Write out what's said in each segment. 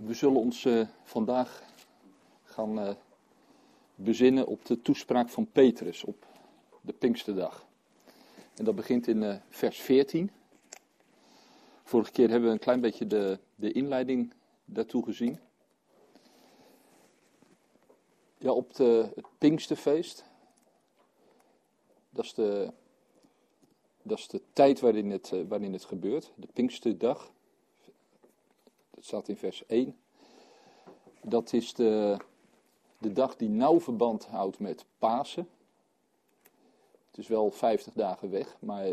We zullen ons vandaag gaan bezinnen op de toespraak van Petrus op de Pinksterdag. En dat begint in vers 14. Vorige keer hebben we een klein beetje de inleiding daartoe gezien. Ja, op het Pinksterfeest. Dat is de tijd waarin het gebeurt, de Pinksterdag. Dat staat in vers 1. Dat is de dag die nauw verband houdt met Pasen. Het is wel 50 dagen weg, maar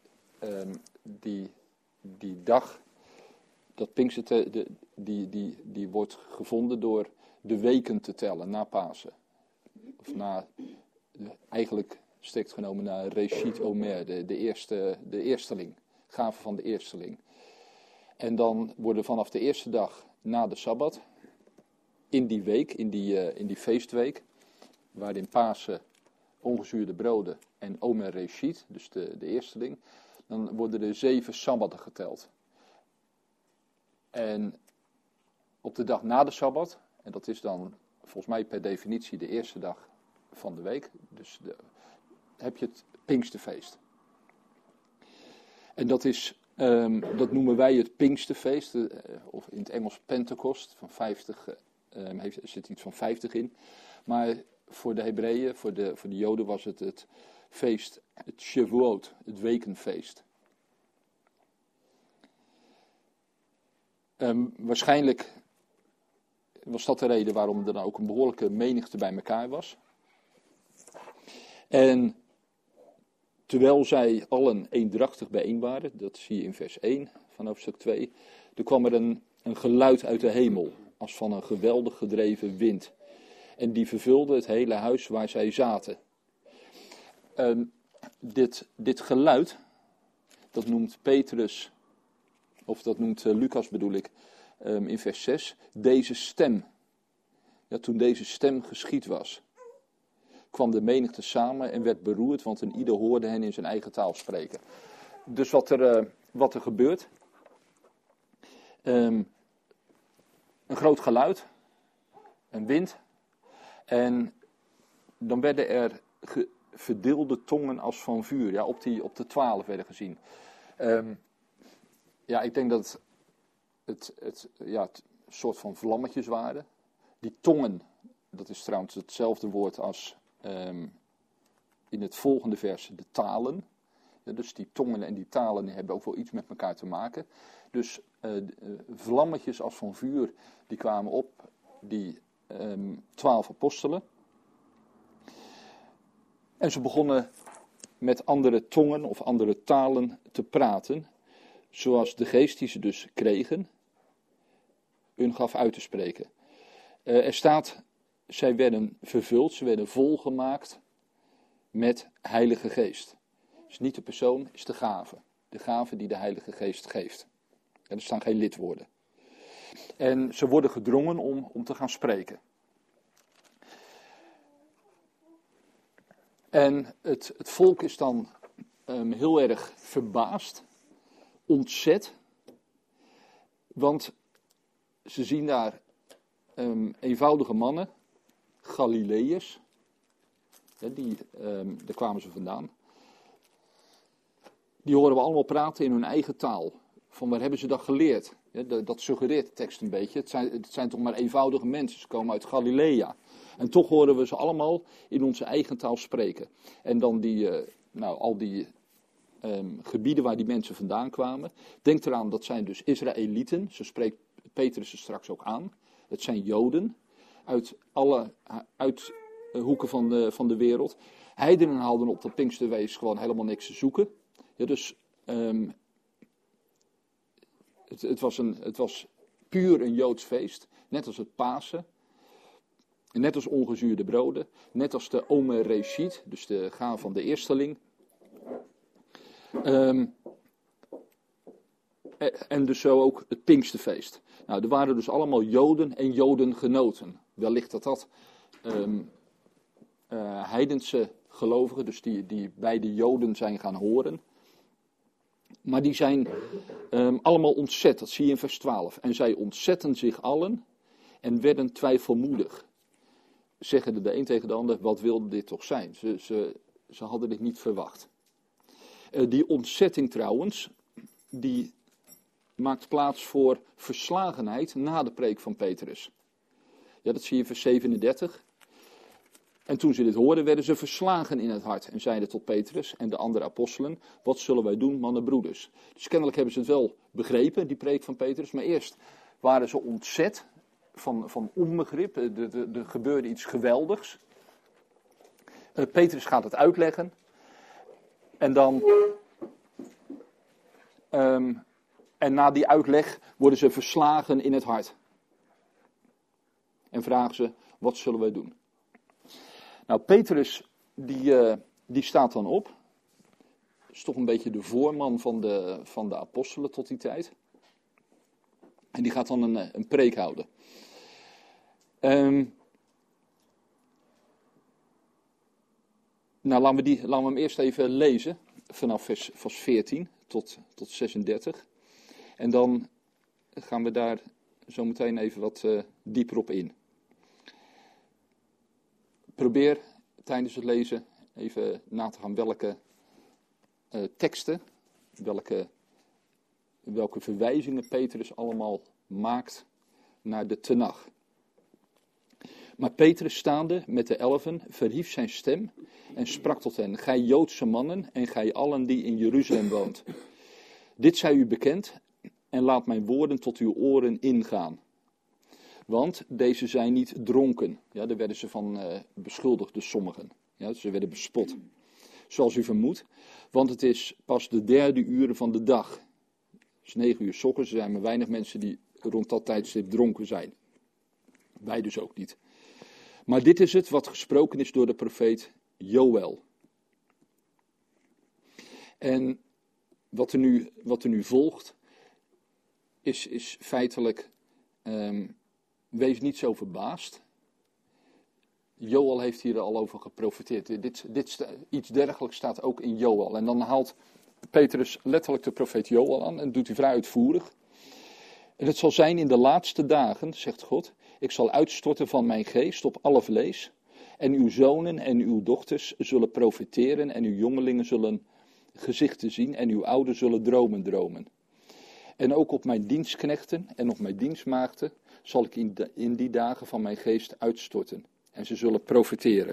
die dag, dat Pinkster, die wordt gevonden door de weken te tellen na Pasen. Of eigenlijk strikt genomen naar Reshit Omer, de eersteling, gave van de eersteling. En dan worden vanaf de eerste dag na de Sabbat, in die week, in die feestweek, waarin Pasen, ongezuurde broden en Omer Reshit, dus de eersteling, dan worden er 7 Sabbatten geteld. En op de dag na de Sabbat, en dat is dan volgens mij per definitie de eerste dag van de week, dus heb je het Pinksterfeest. En dat noemen wij het Pinksterfeest, of in het Engels Pentecost, van 50, zit iets van 50 in. Maar voor de Hebreeën, voor de Joden was het feest, het Shavuot, het wekenfeest. Waarschijnlijk was dat de reden waarom er dan ook een behoorlijke menigte bij elkaar was. En terwijl zij allen eendrachtig bijeen waren, dat zie je in vers 1 van hoofdstuk 2, er kwam er een geluid uit de hemel, als van een geweldig gedreven wind. En die vervulde het hele huis waar zij zaten. Dit geluid, dat noemt Petrus, of dat noemt Lucas bedoel ik, in vers 6, deze stem. Ja, toen deze stem geschied was, kwam de menigte samen en werd beroerd, want een ieder hoorde hen in zijn eigen taal spreken. Dus wat er gebeurt, een groot geluid, een wind, en dan werden er verdeelde tongen als van vuur, ja, op de 12 werden gezien. Ja, ik denk dat het soort van vlammetjes waren. Die tongen, dat is trouwens hetzelfde woord als in het volgende vers de talen. Ja, dus die tongen en die talen hebben ook wel iets met elkaar te maken. Dus vlammetjes als van vuur, die kwamen op die 12 apostelen. En ze begonnen met andere tongen of andere talen te praten, zoals de geest die ze dus kregen, hun gaf uit te spreken. Er staat, zij werden vervuld, ze werden volgemaakt met Heilige Geest. Dus niet de persoon, is de gave. De gave die de Heilige Geest geeft. En er staan geen lidwoorden. En ze worden gedrongen om te gaan spreken. En het volk is dan heel erg verbaasd, ontzet. Want ze zien daar eenvoudige mannen, Galileërs, daar kwamen ze vandaan. Die horen we allemaal praten in hun eigen taal. Van waar hebben ze dat geleerd? Ja, dat suggereert de tekst een beetje. Het zijn toch maar eenvoudige mensen, ze komen uit Galilea. En toch horen we ze allemaal in onze eigen taal spreken. En dan al die gebieden waar die mensen vandaan kwamen. Denk eraan, dat zijn dus Israëlieten, zo spreekt Petrus er straks ook aan. Het zijn Joden uit alle hoeken van de wereld. Heidenen hadden op dat Pinksterfeest gewoon helemaal niks te zoeken. Ja, dus het was puur een Joods feest, net als het Pasen. Net als ongezuurde broden, net als de Omer Reshit, dus de gave van de eersteling. En dus zo ook het Pinksterfeest. Nou, er waren dus allemaal Joden en Jodengenoten. Wellicht dat heidense gelovigen, dus die bij de Joden zijn gaan horen. Maar die zijn allemaal ontzet, dat zie je in vers 12. En zij ontzetten zich allen en werden twijfelmoedig. Zeggen de een tegen de ander, wat wilde dit toch zijn? Ze hadden dit niet verwacht. Die ontzetting trouwens, die maakt plaats voor verslagenheid na de preek van Petrus. Ja, dat zie je in vers 37. En toen ze dit hoorden, werden ze verslagen in het hart en zeiden tot Petrus en de andere apostelen, wat zullen wij doen, mannen broeders? Dus kennelijk hebben ze het wel begrepen, die preek van Petrus, maar eerst waren ze ontzet van onbegrip, er gebeurde iets geweldigs. Petrus gaat het uitleggen en dan, en na die uitleg worden ze verslagen in het hart. En vragen ze, wat zullen wij doen? Nou, Petrus, die staat dan op. Is toch een beetje de voorman van de apostelen tot die tijd. En die gaat dan een preek houden. Nou, laten we hem eerst even lezen. Vanaf vers 14 tot 36. En dan gaan we daar zo meteen even wat dieper op in. Probeer tijdens het lezen even na te gaan welke teksten, welke verwijzingen Petrus allemaal maakt naar de Tenach. Maar Petrus staande met de 11 verhief zijn stem en sprak tot hen, gij Joodse mannen en gij allen die in Jeruzalem woont. Dit zij u bekend en laat mijn woorden tot uw oren ingaan. Want deze zijn niet dronken. Ja, daar werden ze van beschuldigd, dus sommigen. Ja, ze werden bespot. Zoals u vermoedt. Want het is pas de 3e uur van de dag. Het is 9 uur 's ochtends. Er zijn maar weinig mensen die rond dat tijdstip dronken zijn. Wij dus ook niet. Maar dit is het wat gesproken is door de profeet Joël. En wat er nu volgt, is feitelijk... Wees niet zo verbaasd. Joël heeft hier al over geprofeteerd. Iets dergelijks staat ook in Joël. En dan haalt Petrus letterlijk de profeet Joël aan en doet hij vrij uitvoerig. En het zal zijn in de laatste dagen, zegt God, ik zal uitstorten van mijn geest op alle vlees. En uw zonen en uw dochters zullen profeteren en uw jongelingen zullen gezichten zien en uw ouderen zullen dromen. En ook op mijn dienstknechten en op mijn dienstmaagden zal ik in die dagen van mijn geest uitstorten. En ze zullen profeteren.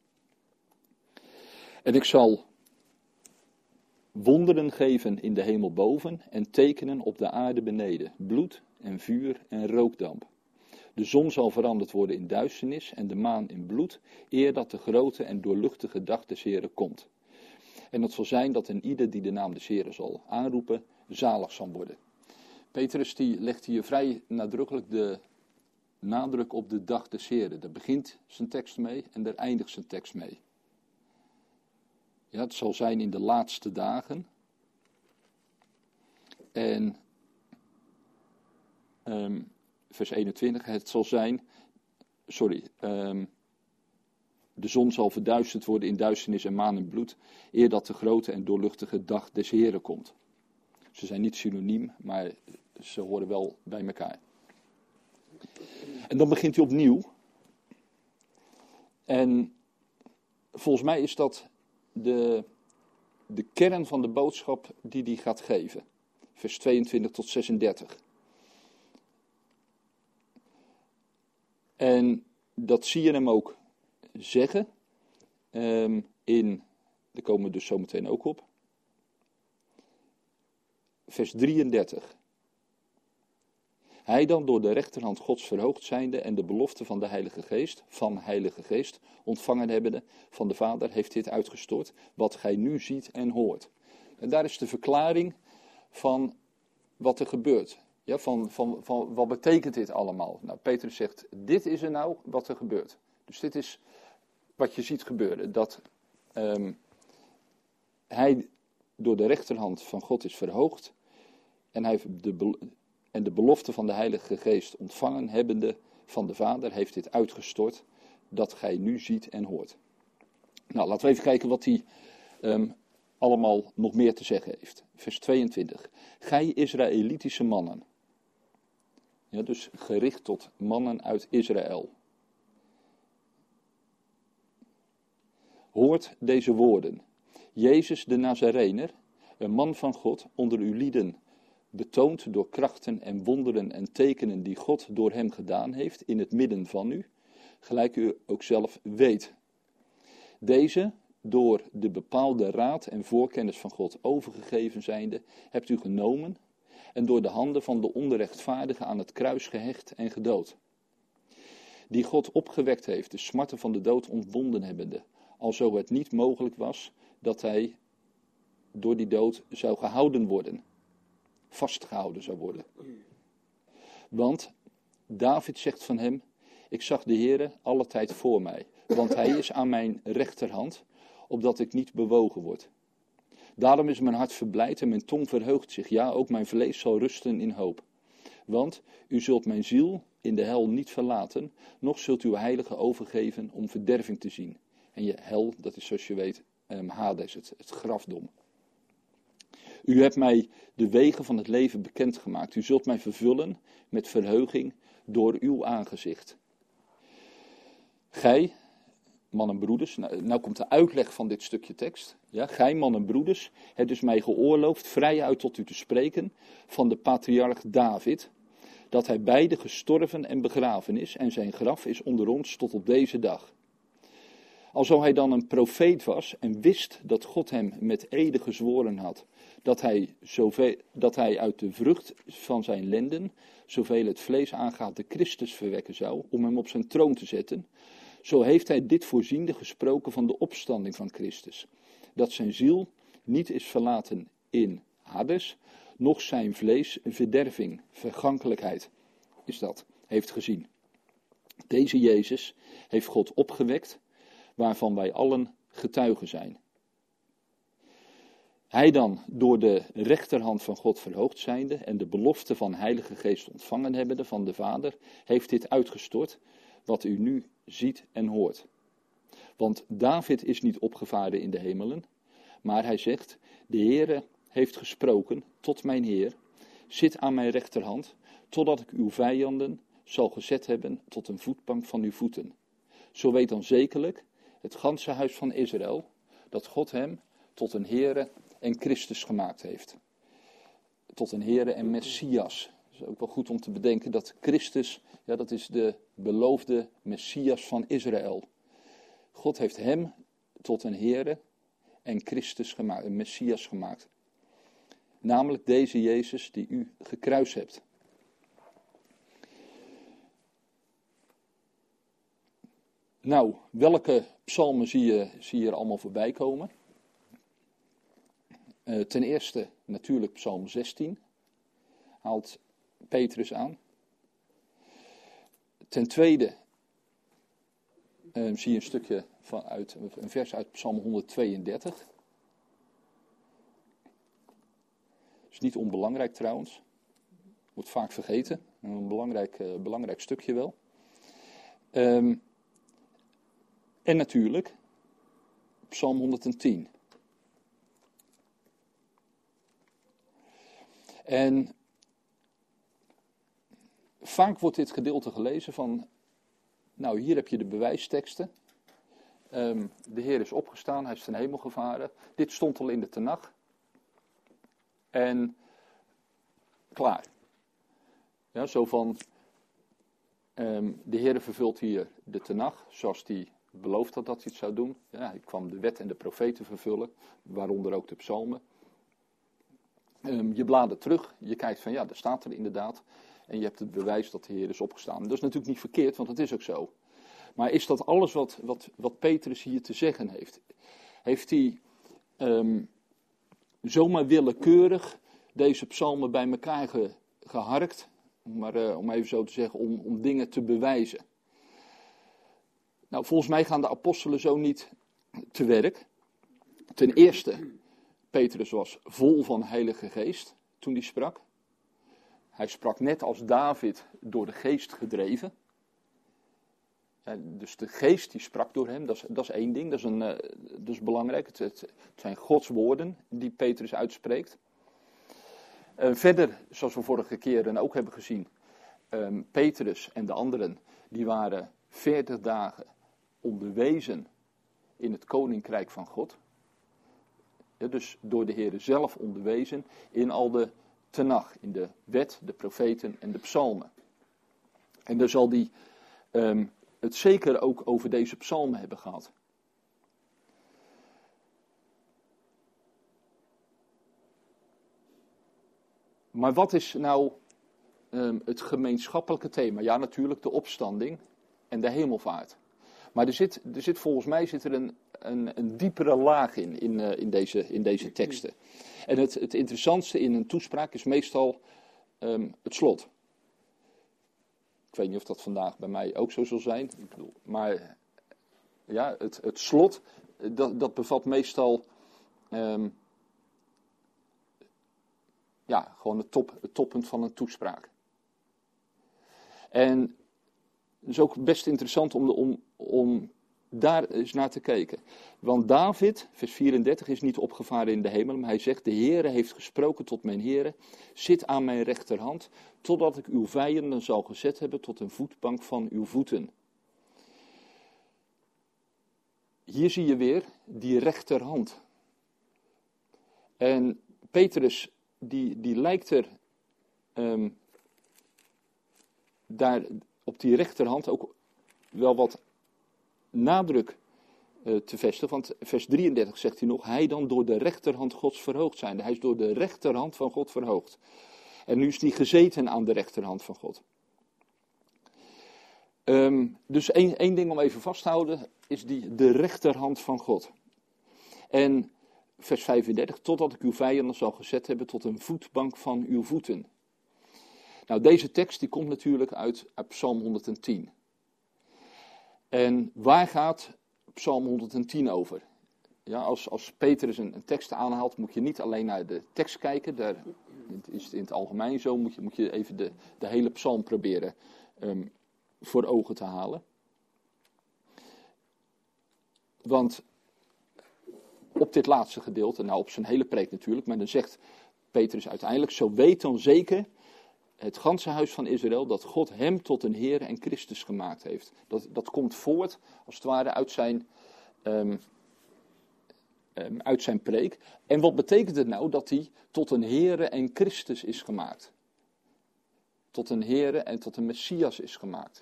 En ik zal wonderen geven in de hemel boven en tekenen op de aarde beneden. Bloed en vuur en rookdamp. De zon zal veranderd worden in duisternis en de maan in bloed, eer dat de grote en doorluchtige dag des Heren komt. En het zal zijn dat een ieder die de naam des Heren zal aanroepen, zalig zal worden. Petrus die legt hier vrij nadrukkelijk de nadruk op de dag des Heren. Daar begint zijn tekst mee en daar eindigt zijn tekst mee. Ja, het zal zijn in de laatste dagen. En vers 21, het zal zijn, de zon zal verduisterd worden in duisternis en maan in bloed, eer dat de grote en doorluchtige dag des Heren komt. Ze zijn niet synoniem, maar ze horen wel bij elkaar. En dan begint hij opnieuw. En volgens mij is dat de kern van de boodschap die hij gaat geven. Vers 22 tot 36. En dat zie je hem ook zeggen. Daar komen we dus zo meteen ook op. Vers 33. Hij dan door de rechterhand Gods verhoogd zijnde en de belofte van de Heilige Geest, ontvangen hebbende van de Vader, heeft dit uitgestort, wat gij nu ziet en hoort. En daar is de verklaring van wat er gebeurt. Ja, van wat betekent dit allemaal? Nou, Petrus zegt, dit is er nou wat er gebeurt. Dus dit is wat je ziet gebeuren. Dat hij door de rechterhand van God is verhoogd. En hij de belofte van de Heilige Geest ontvangen hebbende van de Vader heeft dit uitgestort. Dat gij nu ziet en hoort. Nou, laten we even kijken wat hij allemaal nog meer te zeggen heeft. Vers 22. Gij Israëlitische mannen. Ja, dus gericht tot mannen uit Israël. Hoort deze woorden. Jezus de Nazarener, een man van God, onder uw lieden, betoond door krachten en wonderen en tekenen die God door hem gedaan heeft in het midden van u, gelijk u ook zelf weet. Deze, door de bepaalde raad en voorkennis van God overgegeven zijnde, hebt u genomen en door de handen van de onrechtvaardige aan het kruis gehecht en gedood. Die God opgewekt heeft, de smarten van de dood ontbonden hebbende, alzo het niet mogelijk was dat hij door die dood zou gehouden worden, vastgehouden zou worden. Want David zegt van hem, ik zag de Heere alle tijd voor mij, want hij is aan mijn rechterhand, opdat ik niet bewogen word. Daarom is mijn hart verblijd en mijn tong verheugt zich, ja, ook mijn vlees zal rusten in hoop. Want u zult mijn ziel in de hel niet verlaten, noch zult uw heilige overgeven om verderving te zien. En je hel, dat is zoals je weet, Hades, het grafdom. U hebt mij de wegen van het leven bekendgemaakt. U zult mij vervullen met verheuging door uw aangezicht. Gij, man en broeders, nou komt de uitleg van dit stukje tekst. Ja, gij, man en broeders, hebt dus mij geoorloofd vrij uit tot u te spreken van de patriarch David, dat hij beide gestorven en begraven is en zijn graf is onder ons tot op deze dag. Alzo hij dan een profeet was en wist dat God hem met ede gezworen had, dat hij uit de vrucht van zijn lenden, zoveel het vlees aangaat, de Christus verwekken zou, om hem op zijn troon te zetten, zo heeft hij dit voorziende gesproken van de opstanding van Christus, dat zijn ziel niet is verlaten in Hades, noch zijn vlees verderving, vergankelijkheid, is dat, heeft gezien. Deze Jezus heeft God opgewekt, waarvan wij allen getuigen zijn. Hij dan, door de rechterhand van God verhoogd zijnde en de belofte van Heilige Geest ontvangen hebbende van de Vader, heeft dit uitgestort, wat u nu ziet en hoort. Want David is niet opgevaren in de hemelen, maar hij zegt, de Heere heeft gesproken tot mijn Heer, zit aan mijn rechterhand, totdat ik uw vijanden zal gezet hebben tot een voetbank van uw voeten. Zo weet dan zekerlijk het ganse huis van Israël, dat God hem tot een Heere en Christus gemaakt heeft. Tot een Heere en Messias. Het is ook wel goed om te bedenken dat Christus, ja, dat is de beloofde Messias van Israël. God heeft hem tot een Heere en Christus gemaakt, een Messias gemaakt. Namelijk deze Jezus die u gekruist hebt. Nou, welke psalmen zie je hier allemaal voorbij komen? Ten eerste natuurlijk psalm 16, haalt Petrus aan. Ten tweede zie je een stukje een vers uit psalm 132. Is niet onbelangrijk trouwens, wordt vaak vergeten, een belangrijk stukje wel. En natuurlijk psalm 110. En vaak wordt dit gedeelte gelezen van, nou hier heb je de bewijsteksten. De Heer is opgestaan, hij is ten hemel gevaren. Dit stond al in de Tenach. En klaar. Ja, zo van, de Heer vervult hier de Tenach, zoals hij beloofd had dat hij het zou doen. Ja, hij kwam de wet en de profeten vervullen, waaronder ook de psalmen. Je bladert terug, je kijkt van ja, daar staat er inderdaad. En je hebt het bewijs dat de Heer is opgestaan. Dat is natuurlijk niet verkeerd, want dat is ook zo. Maar is dat alles wat Petrus hier te zeggen heeft? Heeft hij zomaar willekeurig deze psalmen bij elkaar geharkt? Om even zo te zeggen, om dingen te bewijzen. Nou, volgens mij gaan de apostelen zo niet te werk. Ten eerste, Petrus was vol van Heilige Geest toen hij sprak. Hij sprak net als David door de Geest gedreven. Dus de geest die sprak door hem, dat is één ding, dat is belangrijk. Het zijn Gods woorden die Petrus uitspreekt. Verder, zoals we vorige keren ook hebben gezien, Petrus en de anderen, die waren 40 dagen onderwezen in het koninkrijk van God. Ja, dus door de Heer zelf onderwezen in al de Tenach, in de wet, de profeten en de psalmen. En dan zal hij het zeker ook over deze psalmen hebben gehad. Maar wat is nou het gemeenschappelijke thema? Ja, natuurlijk de opstanding en de hemelvaart. Maar er zit volgens mij een diepere laag in deze teksten. En het interessantste in een toespraak is meestal het slot. Ik weet niet of dat vandaag bij mij ook zo zal zijn. Ik bedoel, maar ja, het slot, dat bevat meestal gewoon het toppunt van een toespraak. En het is ook best interessant om daar eens naar te kijken. Want David, vers 34, is niet opgevaren in de hemel, maar hij zegt: de Heere heeft gesproken tot mijn Heere, zit aan mijn rechterhand, totdat ik uw vijanden zal gezet hebben tot een voetbank van uw voeten. Hier zie je weer die rechterhand. En Petrus, die lijkt er daar op die rechterhand ook wel wat nadruk te vestigen. Want vers 33 zegt hij nog: hij dan door de rechterhand Gods verhoogd zijnde. Hij is door de rechterhand van God verhoogd. En nu is hij gezeten aan de rechterhand van God. Dus één ding om even vast te houden is de rechterhand van God. En vers 35, totdat ik uw vijanden zal gezet hebben tot een voetbank van uw voeten. Nou, deze tekst die komt natuurlijk uit Psalm 110. En waar gaat Psalm 110 over? Ja, als Petrus een tekst aanhaalt, moet je niet alleen naar de tekst kijken. Daar is het in het algemeen zo. Moet je even de hele psalm proberen voor ogen te halen. Want op dit laatste gedeelte, nou op zijn hele preek natuurlijk, maar dan zegt Petrus uiteindelijk: zo weet dan zeker het ganse huis van Israël dat God hem tot een Heer en Christus gemaakt heeft. Dat komt voort, als het ware, uit zijn preek. En wat betekent het nou dat hij tot een Heer en Christus is gemaakt? Tot een Heer en tot een Messias is gemaakt.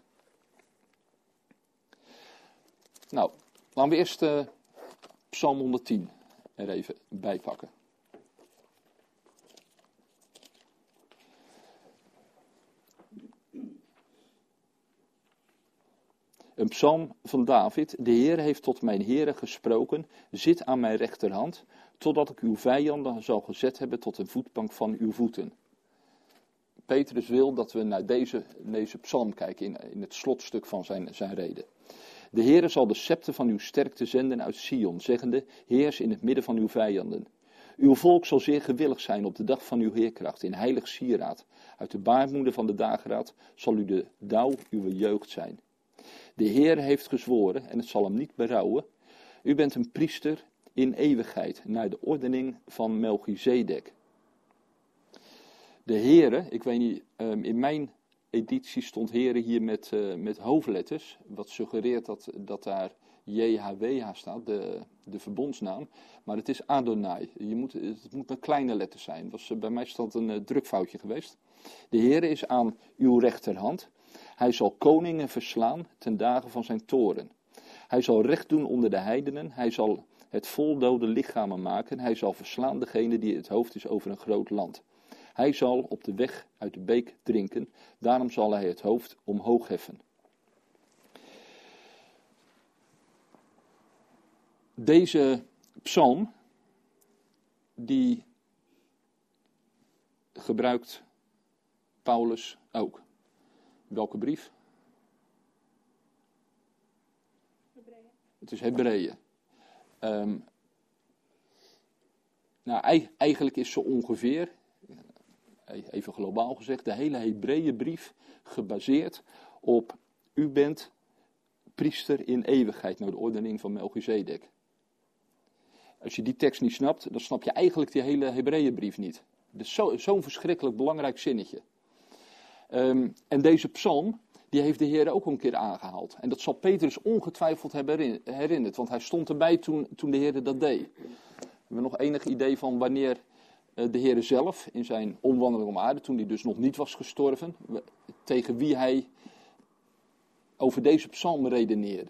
Nou, laten we eerst Psalm 110 er even bij pakken. Een psalm van David: de Heer heeft tot mijn Heere gesproken, zit aan mijn rechterhand, totdat ik uw vijanden zal gezet hebben tot een voetbank van uw voeten. Petrus wil dat we naar deze psalm kijken in het slotstuk van zijn reden. De Heere zal de scepter van uw sterkte zenden uit Sion, zeggende: heers in het midden van uw vijanden. Uw volk zal zeer gewillig zijn op de dag van uw heerkracht, in heilig sieraad. Uit de baarmoeder van de dageraad zal u de dauw uw jeugd zijn. De Heer heeft gezworen, en het zal hem niet berouwen: u bent een priester in eeuwigheid, naar de ordening van Melchizedek. De Heere, ik weet niet, in mijn editie stond Heere hier met hoofdletters, wat suggereert dat daar JHWH staat, de verbondsnaam, maar het is Adonai. Het moet met kleine letters zijn. Bij mij stond een drukfoutje geweest. De Heere is aan uw rechterhand. Hij zal koningen verslaan ten dagen van zijn toorn. Hij zal recht doen onder de heidenen. Hij zal het vol dode lichamen maken. Hij zal verslaan degene die het hoofd is over een groot land. Hij zal op de weg uit de beek drinken. Daarom zal hij het hoofd omhoog heffen. Deze psalm, die gebruikt Paulus ook. Welke brief? Hebreeën. Het is Hebreeën. Nou, eigenlijk is zo ongeveer, even globaal gezegd, de hele Hebreeënbrief gebaseerd op: u bent priester in eeuwigheid, naar de ordening van Melchizedek. Als je die tekst niet snapt, dan snap je eigenlijk die hele Hebreeënbrief niet. Dat is zo'n verschrikkelijk belangrijk zinnetje. En deze psalm, die heeft de Heer ook een keer aangehaald. En dat zal Petrus ongetwijfeld hebben herinnerd, want hij stond erbij toen de Heer dat deed. We hebben nog enig idee van wanneer de Heer zelf in zijn omwandeling om aarde, toen hij dus nog niet was gestorven, tegen wie hij over deze psalm redeneerde.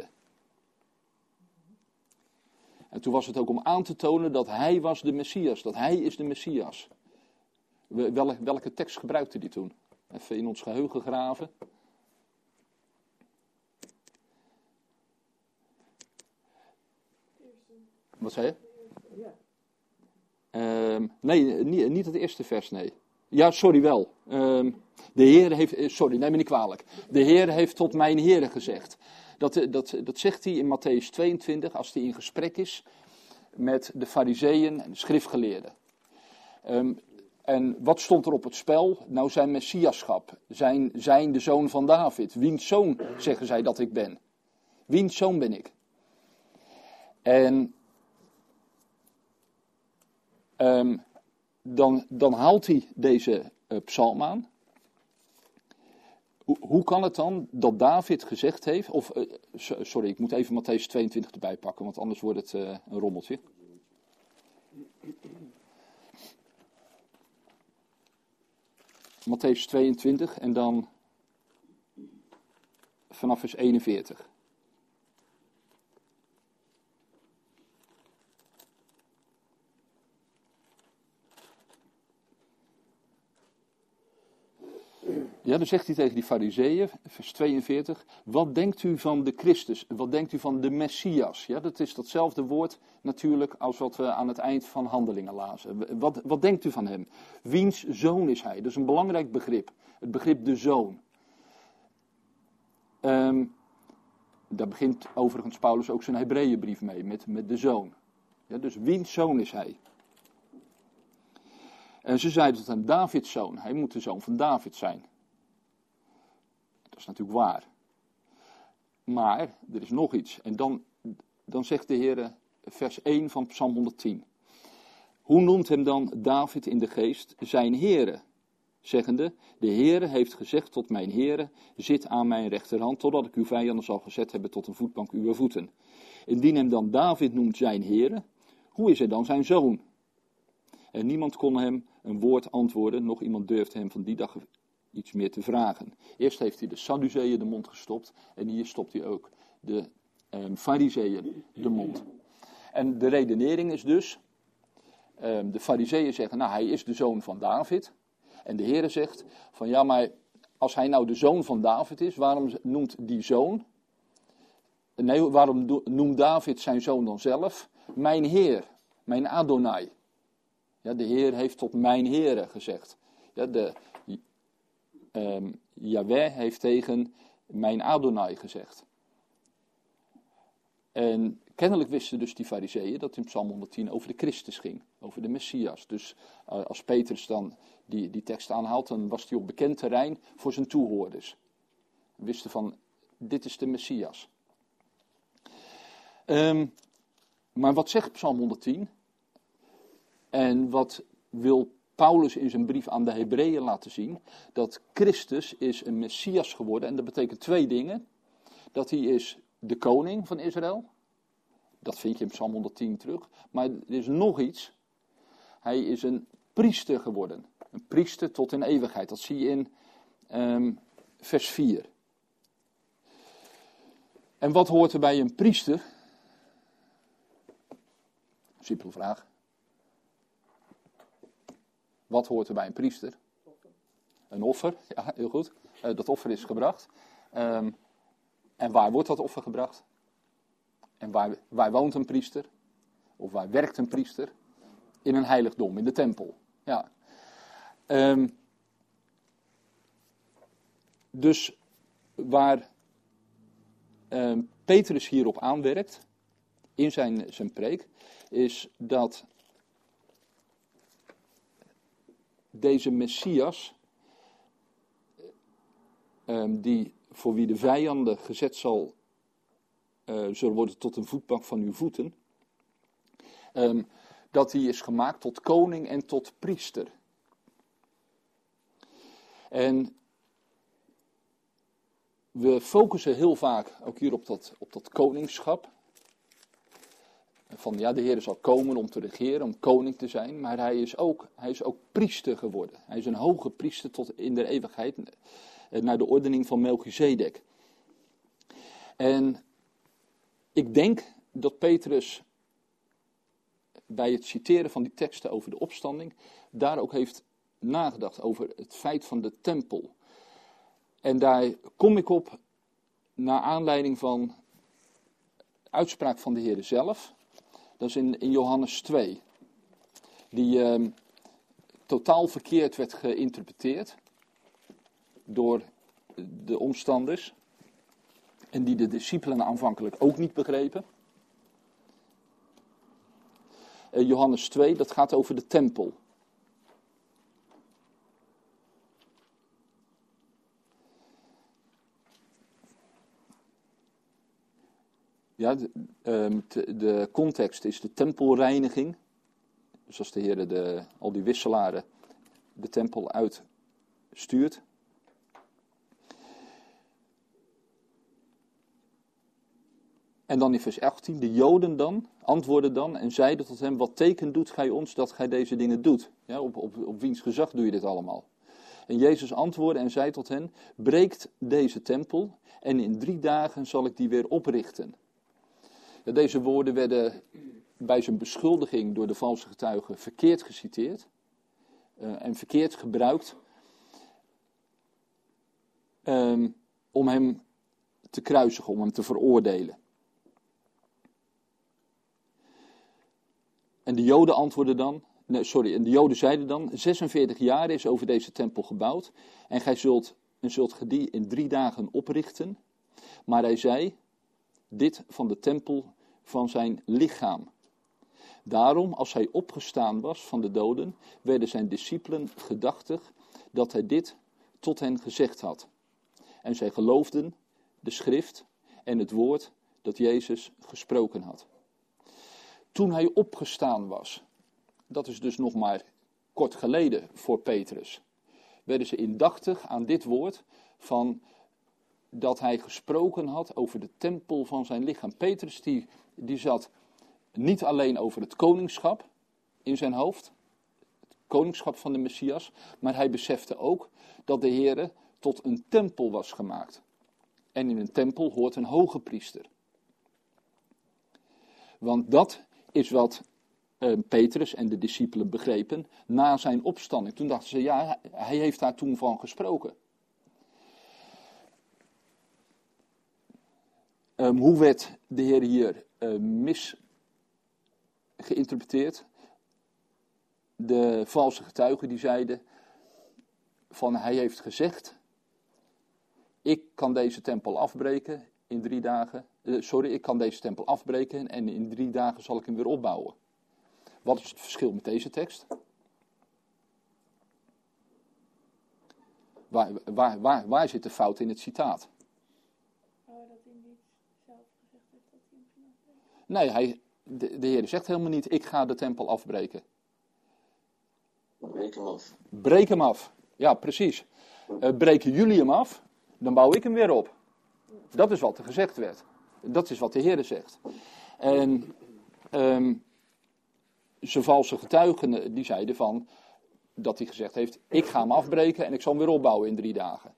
En toen was het ook om aan te tonen dat hij was de Messias, dat hij is de Messias. Welke tekst gebruikte hij toen? Even in ons geheugen graven. Wat zei je? Nee, niet het eerste vers, nee. Ja, sorry wel. De Heer heeft, sorry, neem me niet kwalijk. De Heer heeft tot mijn Heere gezegd. Dat zegt hij in Mattheüs 22 als hij in gesprek is met de Farizeeën en de schriftgeleerden. En wat stond er op het spel? Nou, zijn messiaschap. Zijn de zoon van David. Wiens zoon zeggen zij dat ik ben? Wiens zoon ben ik? En dan haalt hij deze psalm aan. Hoe kan het dan dat David gezegd heeft, sorry, ik moet even Mattheüs 22 erbij pakken, want anders wordt het een rommeltje. Mattheüs 22 en dan vanaf vers 41. Ja, dan zegt hij tegen die Farizeeën, vers 42, wat denkt u van de Christus? Wat denkt u van de Messias? Ja, dat is datzelfde woord natuurlijk als wat we aan het eind van Handelingen lazen. Wat denkt u van hem? Wiens zoon is hij? Dat is een belangrijk begrip. Het begrip de zoon. Daar begint overigens Paulus ook zijn Hebreeënbrief mee, met de zoon. Ja, dus wiens zoon is hij? En ze zeiden tot hem, Davids zoon. Hij moet de zoon van David zijn. Dat is natuurlijk waar. Maar er is nog iets. En dan zegt de Heer, vers 1 van Psalm 110. Hoe noemt hem dan David in de geest zijn Heere? Zeggende, de Heere heeft gezegd tot mijn Heere, zit aan mijn rechterhand, totdat ik uw vijanden zal gezet hebben tot een voetbank uw voeten. Indien hem dan David noemt zijn Heere, hoe is hij dan zijn zoon? En niemand kon hem een woord antwoorden, nog iemand durfde hem van die dag iets meer te vragen. Eerst heeft hij de Sadduceeën de mond gestopt en hier stopt hij ook de Farizeeën de mond. En de redenering is dus, de Farizeeën zeggen, nou hij is de zoon van David. En de Heere zegt van ja, maar als hij nou de zoon van David is, waarom noemt die zoon, nee, waarom noemt David zijn zoon dan zelf mijn Heer, mijn Adonai? Ja, de Heer heeft tot mijn Heere gezegd. Ja, Yahweh heeft tegen mijn Adonai gezegd. En kennelijk wisten dus die Farizeeën dat in Psalm 110 over de Christus ging, over de Messias. Dus als Petrus dan die tekst aanhaalt, dan was hij op bekend terrein voor zijn toehoorders. Wisten van, dit is de Messias. Maar wat zegt Psalm 110? En wat wil Paulus in zijn brief aan de Hebreeën laten zien? Dat Christus is een Messias geworden. En dat betekent twee dingen. Dat hij is de koning van Israël. Dat vind je in Psalm 110 terug. Maar er is nog iets. Hij is een priester geworden. Een priester tot in eeuwigheid. Dat zie je in vers 4. En wat hoort er bij een priester? Simpele vraag. Wat hoort er bij een priester? Een offer, ja, heel goed. Dat offer is gebracht. En waar wordt dat offer gebracht? En waar woont een priester? Of waar werkt een priester? In een heiligdom, in de tempel. Ja. Dus waar Petrus hierop aanwerkt, in zijn preek, is dat deze Messias, voor wie de vijanden gezet zal zullen worden tot een voetbank van uw voeten. Dat hij is gemaakt tot koning en tot priester. En we focussen heel vaak ook hier op dat koningschap. Van ja, de Heer zal komen om te regeren, om koning te zijn. Maar hij is ook priester geworden. Hij is een hoge priester tot in de eeuwigheid. Naar de ordening van Melchizedek. En ik denk dat Petrus bij het citeren van die teksten over de opstanding daar ook heeft nagedacht over het feit van de tempel. En daar kom ik op naar aanleiding van uitspraak van de Heer zelf. Dat is in Johannes 2. Die totaal verkeerd werd geïnterpreteerd door de omstanders. En die de discipelen aanvankelijk ook niet begrepen. Johannes 2, dat gaat over de tempel. Ja, de context is de tempelreiniging. Dus als de Heer al die wisselaren de tempel uitstuurt. En dan in vers 18, de Joden dan, antwoordden dan en zeiden tot hem, wat teken doet gij ons dat gij deze dingen doet? Ja, op wiens gezag doe je dit allemaal? En Jezus antwoordde en zei tot hen, breekt deze tempel en in 3 dagen zal ik die weer oprichten. Ja, deze woorden werden bij zijn beschuldiging door de valse getuigen verkeerd geciteerd en verkeerd gebruikt om hem te kruisigen, om hem te veroordelen. En de Joden zeiden dan, 46 jaar is over deze tempel gebouwd en gij zult die in 3 dagen oprichten. Maar hij zei, dit van de tempel van zijn lichaam. Daarom, als hij opgestaan was van de doden, werden zijn discipelen gedachtig dat hij dit tot hen gezegd had. En zij geloofden de schrift en het woord dat Jezus gesproken had. Toen hij opgestaan was, dat is dus nog maar kort geleden voor Petrus, werden ze indachtig aan dit woord van dat hij gesproken had over de tempel van zijn lichaam. Petrus die zat niet alleen over het koningschap in zijn hoofd, het koningschap van de Messias, maar hij besefte ook dat de Heere tot een tempel was gemaakt. En in een tempel hoort een hoge priester. Want dat is wat Petrus en de discipelen begrepen na zijn opstanding. Toen dachten ze, ja, hij heeft daar toen van gesproken. Hoe werd de Heer hier misgeïnterpreteerd? De valse getuigen die zeiden van hij heeft gezegd, ik kan deze tempel afbreken in 3 dagen. Ik kan deze tempel afbreken en in 3 dagen zal ik hem weer opbouwen. Wat is het verschil met deze tekst? Waar zit de fout in het citaat? Dat hij niet zelf gezegd heeft dat hij hem ging afbreken. Nee, de Heer zegt helemaal niet, ik ga de tempel afbreken. Breek hem af. Breek hem af. Ja, precies. Breken jullie hem af, dan bouw ik hem weer op. Dat is wat er gezegd werd. Dat is wat de Heer zegt. En zijn valse getuigen die zeiden van dat hij gezegd heeft, ik ga hem afbreken en ik zal hem weer opbouwen in 3 dagen.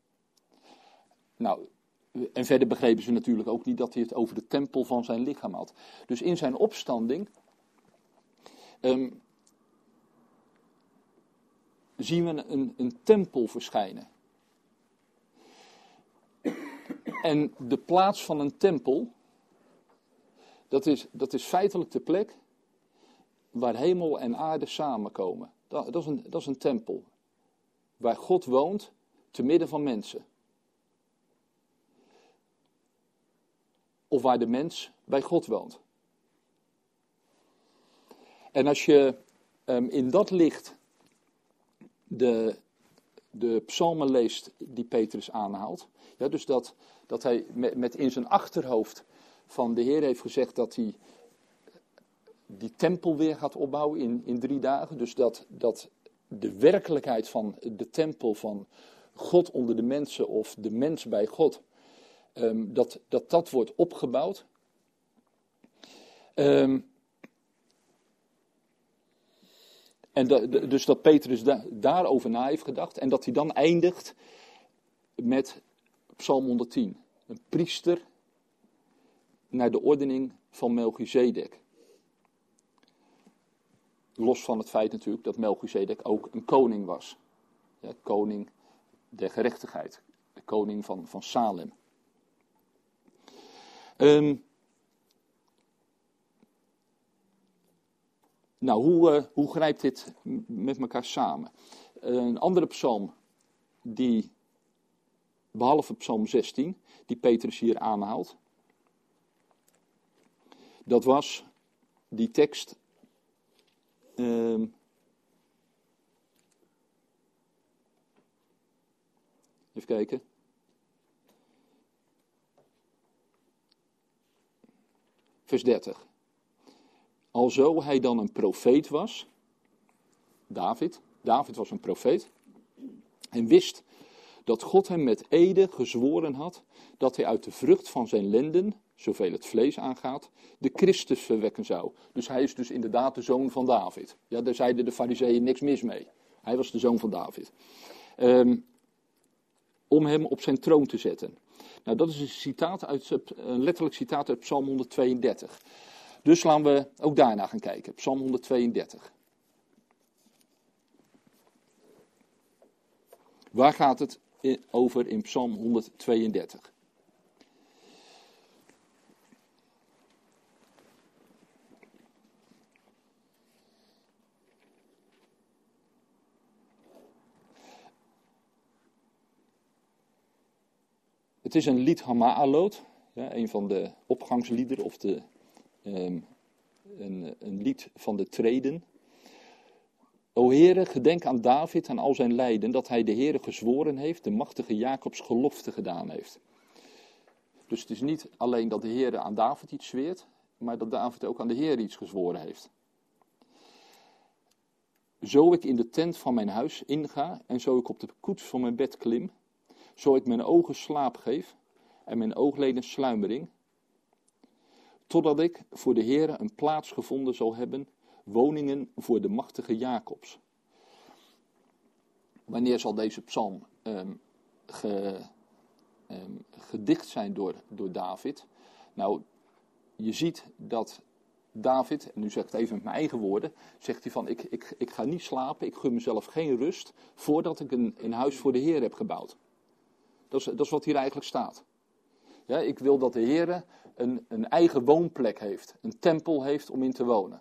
Nou, en verder begrepen ze natuurlijk ook niet dat hij het over de tempel van zijn lichaam had. Dus in zijn opstanding zien we een tempel verschijnen. En de plaats van een tempel, dat is feitelijk de plek waar hemel en aarde samenkomen. Dat is een tempel. Waar God woont, te midden van mensen. Of waar de mens bij God woont. En als je in dat licht de psalmen leest die Petrus aanhaalt. Ja, dus dat hij met in zijn achterhoofd van de Heer heeft gezegd dat hij die tempel weer gaat opbouwen in 3 dagen. Dus dat de werkelijkheid van de tempel van God onder de mensen of de mens bij God, dat wordt opgebouwd. Dus dat Petrus daarover na heeft gedacht en dat hij dan eindigt met Psalm 110. Een priester naar de ordening van Melchizedek. Los van het feit natuurlijk dat Melchizedek ook een koning was. Ja, koning der gerechtigheid. De koning van Salem. Hoe grijpt dit met elkaar samen? Een andere psalm die, behalve psalm 16, die Petrus hier aanhaalt. Dat was die tekst. Even kijken. Vers 30. Alzo hij dan een profeet was, David was een profeet, en wist dat God hem met ede gezworen had dat hij uit de vrucht van zijn lenden, zoveel het vlees aangaat, de Christus verwekken zou. Dus hij is dus inderdaad de zoon van David. Ja, daar zeiden de Farizeeën niks mis mee. Hij was de zoon van David. Om hem op zijn troon te zetten. Nou, dat is een letterlijk citaat uit Psalm 132. Dus laten we ook daarna gaan kijken. Psalm 132. Waar gaat het over in Psalm 132? Het is een lied Hama'alot, ja, een van de opgangsliederen of een lied van de treden. O Heere, gedenk aan David en al zijn lijden, dat hij de Heere gezworen heeft, de machtige Jacobs gelofte gedaan heeft. Dus het is niet alleen dat de Heere aan David iets zweert, maar dat David ook aan de Heere iets gezworen heeft. Zo ik in de tent van mijn huis inga en zo ik op de koets van mijn bed klim, zo ik mijn ogen slaap geef en mijn oogleden sluimering, totdat ik voor de Heere een plaats gevonden zal hebben, woningen voor de machtige Jacobs. Wanneer zal deze psalm gedicht zijn door David? Nou, je ziet dat David, en nu zeg ik het even met mijn eigen woorden, zegt hij van ik ga niet slapen, ik gun mezelf geen rust voordat ik een huis voor de Heer heb gebouwd. Dat is wat hier eigenlijk staat. Ja, ik wil dat de Heer een eigen woonplek heeft, een tempel heeft om in te wonen.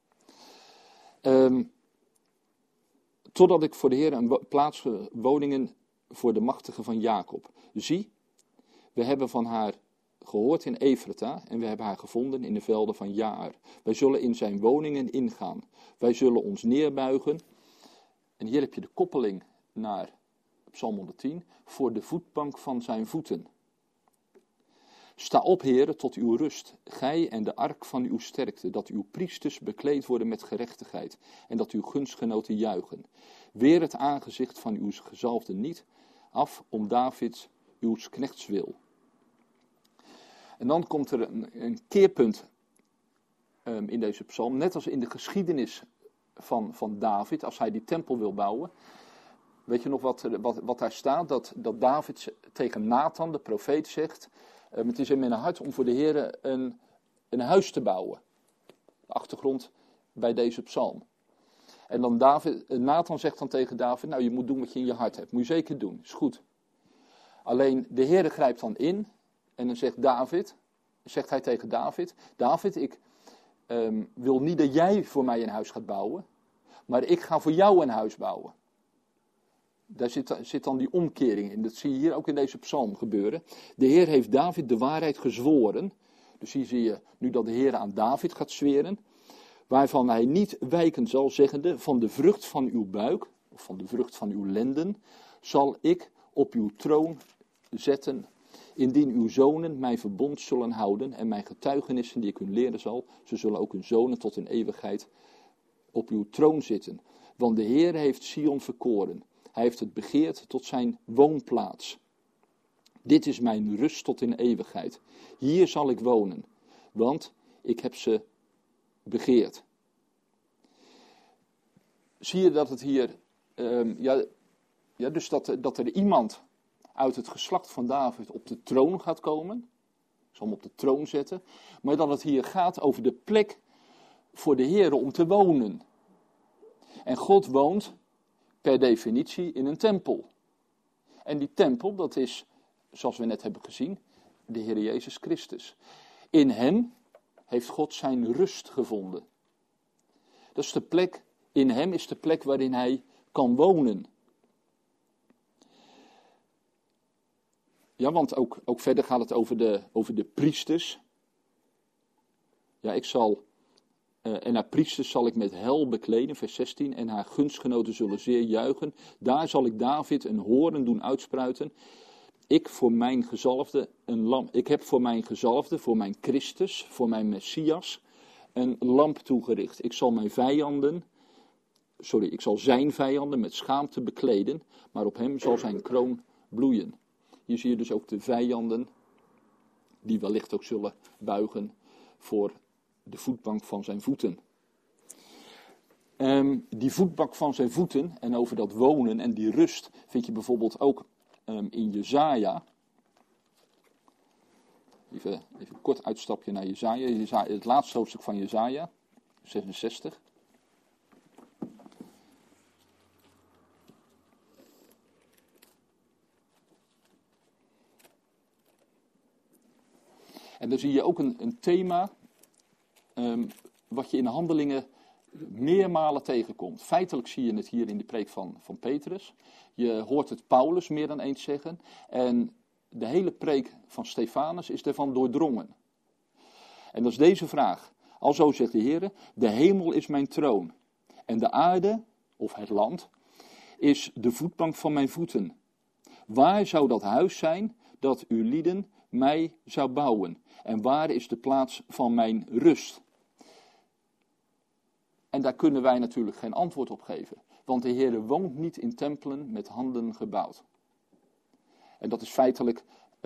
Totdat ik voor de Heer een plaats woningen voor de machtige van Jacob. Zie, we hebben van haar gehoord in Efrata en we hebben haar gevonden in de velden van Jaar. Wij zullen in zijn woningen ingaan. Wij zullen ons neerbuigen. En hier heb je de koppeling naar Psalm 110. Voor de voetbank van zijn voeten. Sta op, Heere, tot uw rust, gij en de ark van uw sterkte, dat uw priesters bekleed worden met gerechtigheid en dat uw gunstgenoten juichen. Weer het aangezicht van uw gezalfde niet af om Davids, uw knechts wil. En dan komt er een keerpunt in deze psalm, net als in de geschiedenis van David, als hij die tempel wil bouwen. Weet je nog wat daar staat? Dat David tegen Nathan, de profeet, zegt: het is in mijn hart om voor de Heer een huis te bouwen. De achtergrond bij deze psalm. En dan Nathan zegt dan tegen David: nou, je moet doen wat je in je hart hebt. Moet je zeker doen, is goed. Alleen de Heer grijpt dan in en dan zegt hij tegen David: David, ik wil niet dat jij voor mij een huis gaat bouwen, maar ik ga voor jou een huis bouwen. Daar zit dan die omkering in. Dat zie je hier ook in deze psalm gebeuren. De Heer heeft David de waarheid gezworen. Dus hier zie je nu dat de Heer aan David gaat zweren. Waarvan hij niet wijken zal, zeggende: van de vrucht van uw buik, of van de vrucht van uw lenden, zal ik op uw troon zetten. Indien uw zonen mijn verbond zullen houden en mijn getuigenissen die ik hun leren zal, ze zullen ook hun zonen tot in eeuwigheid op uw troon zitten. Want de Heer heeft Sion verkoren. Hij heeft het begeerd tot zijn woonplaats. Dit is mijn rust tot in eeuwigheid. Hier zal ik wonen, want ik heb ze begeerd. Zie je dat het hier, dus dat er iemand uit het geslacht van David op de troon gaat komen. Ik zal hem op de troon zetten. Maar dat het hier gaat over de plek voor de Heer om te wonen. En God woont per definitie in een tempel. En die tempel, dat is, zoals we net hebben gezien, de Heer Jezus Christus. In hem heeft God zijn rust gevonden. Dat is de plek, in hem is de plek waarin hij kan wonen. Ja, want ook verder gaat het over de priesters. Ja, en haar priesters zal ik met hel bekleden, vers 16. En haar gunstgenoten zullen zeer juichen. Daar zal ik David een hoorn doen uitspruiten. Ik heb voor mijn gezalfde, voor mijn Christus, voor mijn Messias, een lamp toegericht. Ik zal zijn vijanden met schaamte bekleden, maar op hem zal zijn kroon bloeien. Hier zie je dus ook de vijanden, die wellicht ook zullen buigen voor de voetbank van zijn voeten. Die voetbank van zijn voeten en over dat wonen en die rust vind je bijvoorbeeld ook in Jesaja. Even een kort uitstapje naar Jesaja. Het laatste hoofdstuk van Jesaja, 66. En dan zie je ook een thema wat je in de Handelingen meermalen tegenkomt. Feitelijk zie je het hier in de preek van Petrus. Je hoort het Paulus meer dan eens zeggen. En de hele preek van Stefanus is daarvan doordrongen. En dat is deze vraag. Alzo zegt de Heer, de hemel is mijn troon. En de aarde, of het land, is de voetbank van mijn voeten. Waar zou dat huis zijn dat uw lieden mij zou bouwen? En waar is de plaats van mijn rust? En daar kunnen wij natuurlijk geen antwoord op geven. Want de Heer woont niet in tempelen met handen gebouwd. En dat is feitelijk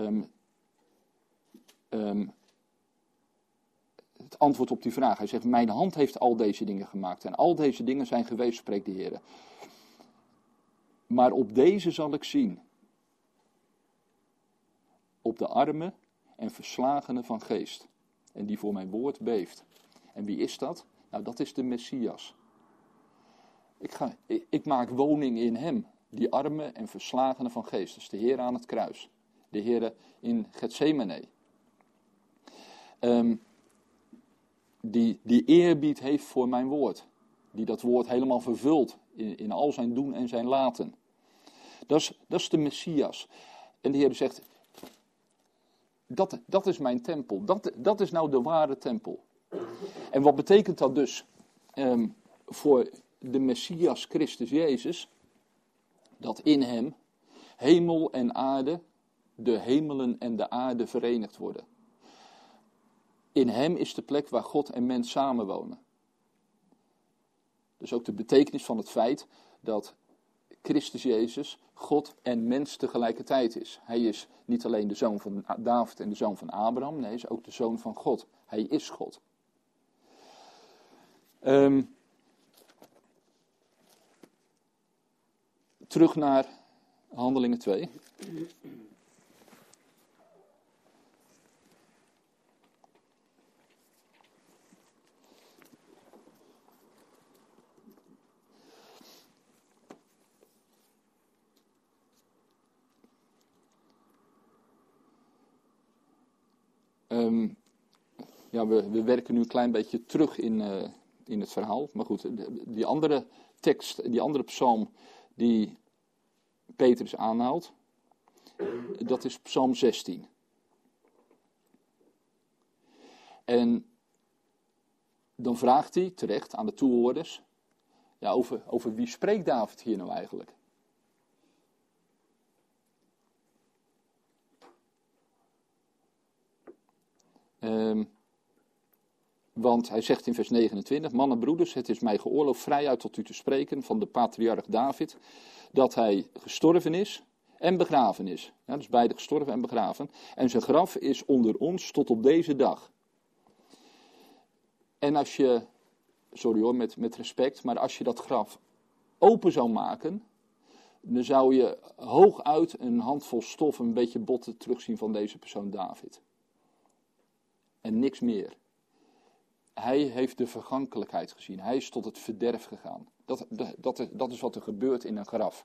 het antwoord op die vraag. Hij zegt, mijn hand heeft al deze dingen gemaakt. En al deze dingen zijn geweest, spreekt de Heer. Maar op deze zal ik zien. Op de armen en verslagenen van geest. En die voor mijn woord beeft. En wie is dat? Nou, dat is de Messias. Ik maak woning in hem. Die armen en verslagenen van geest. Dat is de Heer aan het kruis. De Heer in Getsemane. Die eerbied heeft voor mijn woord. Die dat woord helemaal vervult in al zijn doen en zijn laten. Dat is de Messias. En de Heer zegt, dat is mijn tempel. Dat is nou de ware tempel. En wat betekent dat dus voor de Messias Christus Jezus? Dat in hem hemel en aarde, de hemelen en de aarde verenigd worden. In hem is de plek waar God en mens samenwonen. Dus ook de betekenis van het feit dat Christus Jezus God en mens tegelijkertijd is. Hij is niet alleen de zoon van David en de zoon van Abraham, nee, hij is ook de zoon van God. Hij is God. Terug naar Handelingen 2. We werken nu een klein beetje terug in het verhaal. Maar goed, die andere tekst, die andere psalm die Petrus aanhaalt, dat is psalm 16. En dan vraagt hij terecht aan de toehoorders, ja, over wie spreekt David hier nou eigenlijk? Want hij zegt in vers 29, mannen, broeders, het is mij geoorloofd vrijuit tot u te spreken van de patriarch David, dat hij gestorven is en begraven is. Ja, dus beide gestorven en begraven. En zijn graf is onder ons tot op deze dag. En als je, sorry hoor, met respect, maar als je dat graf open zou maken, dan zou je hooguit een handvol stof, een beetje botten terugzien van deze persoon David. En niks meer. Hij heeft de vergankelijkheid gezien. Hij is tot het verderf gegaan. Dat is wat er gebeurt in een graf.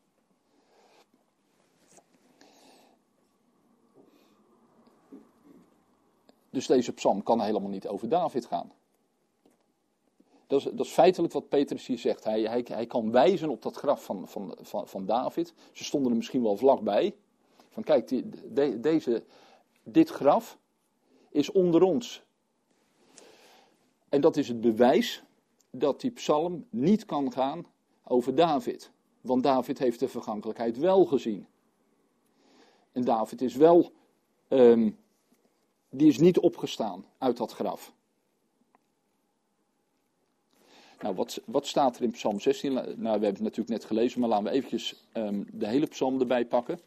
Dus deze psalm kan helemaal niet over David gaan. Dat is feitelijk wat Petrus hier zegt. Hij kan wijzen op dat graf van David. Ze stonden er misschien wel vlakbij. Van kijk, dit graf is onder ons. En dat is het bewijs dat die psalm niet kan gaan over David. Want David heeft de vergankelijkheid wel gezien. En David is wel, die is niet opgestaan uit dat graf. Nou, wat staat er in Psalm 16? Nou, we hebben het natuurlijk net gelezen, maar laten we eventjes de hele psalm erbij pakken.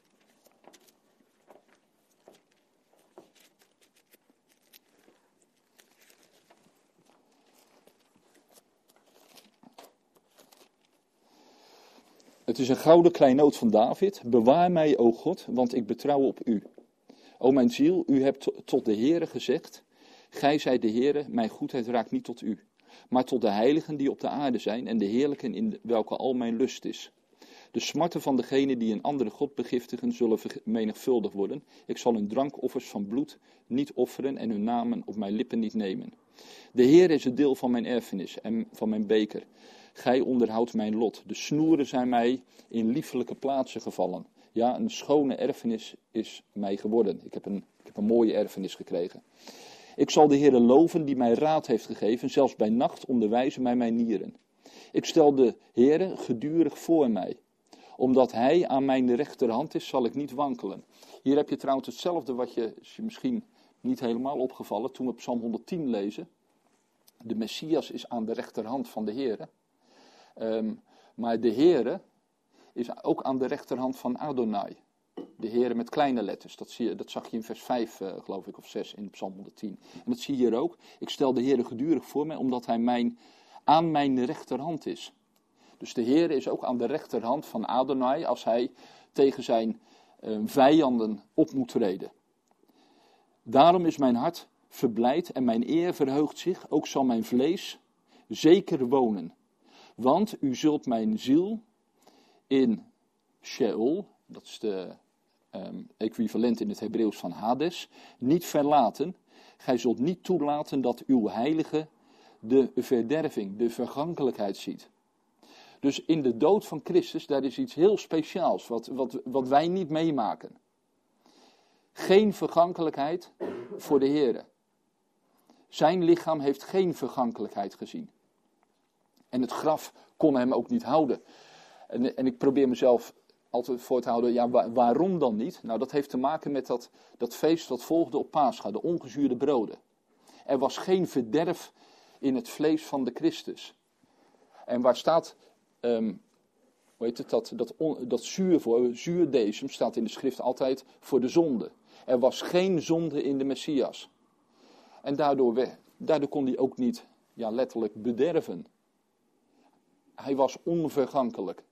Het is een gouden kleinoot van David. Bewaar mij, o God, want ik betrouw op u. O mijn ziel, u hebt tot de Heere gezegd. Gij zijt de Heere, mijn goedheid raakt niet tot u. Maar tot de heiligen die op de aarde zijn en de heerlijken in welke al mijn lust is. De smarten van degenen die een andere God begiftigen zullen menigvuldig worden. Ik zal hun drankoffers van bloed niet offeren en hun namen op mijn lippen niet nemen. De Heer is het deel van mijn erfenis en van mijn beker. Gij onderhoudt mijn lot. De snoeren zijn mij in liefelijke plaatsen gevallen. Ja, een schone erfenis is mij geworden. Ik heb een mooie erfenis gekregen. Ik zal de Heere loven die mij raad heeft gegeven. Zelfs bij nacht onderwijzen mij mijn nieren. Ik stel de Heere gedurig voor mij. Omdat hij aan mijn rechterhand is, zal ik niet wankelen. Hier heb je trouwens hetzelfde wat is je misschien niet helemaal opgevallen toen we Psalm 110 lezen. De Messias is aan de rechterhand van de Heere. Maar de Heere is ook aan de rechterhand van Adonai. De Heere met kleine letters. Dat zag je in vers 5 geloof ik of 6 in Psalm 110. En dat zie je hier ook. Ik stel de Heere gedurig voor mij omdat hij aan mijn rechterhand is. Dus de Heere is ook aan de rechterhand van Adonai als hij tegen zijn vijanden op moet treden. Daarom is mijn hart verblijd en mijn eer verheugt zich. Ook zal mijn vlees zeker wonen. Want u zult mijn ziel in Sheol, dat is de equivalent in het Hebreeuws van Hades, niet verlaten. Gij zult niet toelaten dat uw heilige de verderving, de vergankelijkheid ziet. Dus in de dood van Christus, daar is iets heel speciaals, wat wij niet meemaken. Geen vergankelijkheid voor de Heere. Zijn lichaam heeft geen vergankelijkheid gezien. En het graf kon hem ook niet houden. En ik probeer mezelf altijd voor te houden, ja, waarom dan niet? Nou, dat heeft te maken met dat feest dat volgde op Pascha, de ongezuurde broden. Er was geen verderf in het vlees van de Christus. En waar staat, dat zuur voor, zuurdesem staat in de schrift altijd voor de zonde. Er was geen zonde in de Messias. En daardoor kon hij ook niet, ja, letterlijk bederven. Hij was onvergankelijk.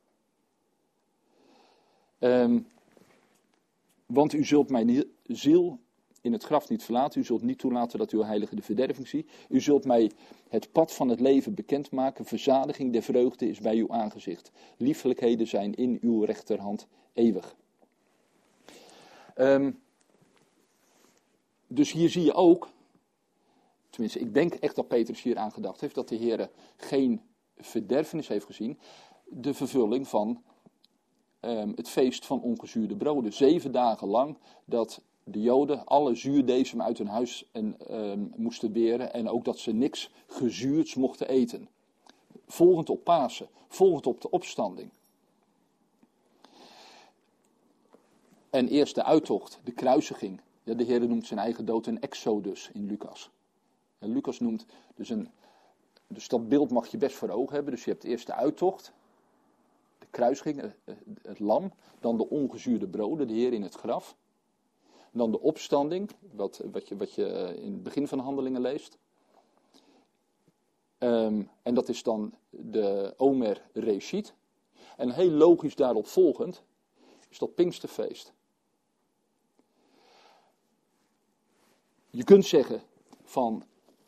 Want u zult mijn ziel in het graf niet verlaten. U zult niet toelaten dat uw heilige de verderving ziet. U zult mij het pad van het leven bekendmaken. Verzadiging der vreugde is bij uw aangezicht. Liefelijkheden zijn in uw rechterhand eeuwig. Dus hier zie je ook, tenminste ik denk echt dat Petrus hier aan gedacht heeft, dat de Heer geen verderfenis heeft gezien. De vervulling van het feest van ongezuurde broden. 7 dagen lang dat de Joden alle zuurdesem uit hun huis moesten weren. En ook dat ze niks gezuurds mochten eten. Volgend op Pasen. Volgend op de opstanding. En eerst de uittocht, de kruisiging. Ja, de Heer noemt zijn eigen dood een exodus in Lucas. En Lucas noemt dus dat beeld mag je best voor ogen hebben. Dus je hebt eerst de uittocht, de kruisiging, het lam. Dan de ongezuurde broden, de Heer in het graf. Dan de opstanding, wat je in het begin van de Handelingen leest. En dat is dan de Omer Reshit. En heel logisch daarop volgend is dat Pinksterfeest. Je kunt zeggen van,